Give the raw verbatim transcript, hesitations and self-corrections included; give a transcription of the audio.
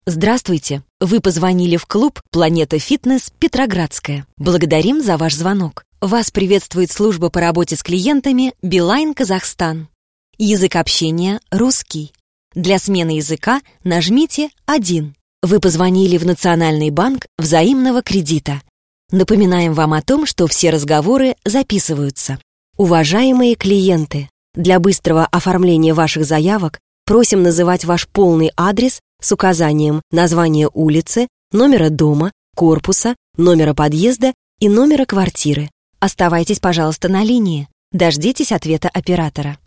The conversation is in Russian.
Здравствуйте! Вы позвонили в клуб «Планета Фитнес Петроградская». Благодарим за ваш звонок. Вас приветствует служба по работе с клиентами «Билайн Казахстан». Язык общения – русский. Для смены языка нажмите один. Вы позвонили в Национальный банк взаимного кредита. Напоминаем вам о том, что все разговоры записываются. Уважаемые клиенты, для быстрого оформления ваших заявок просим называть ваш полный адрес с указанием названия улицы, номера дома, корпуса, номера подъезда и номера квартиры. Оставайтесь, пожалуйста, на линии. Дождитесь ответа оператора.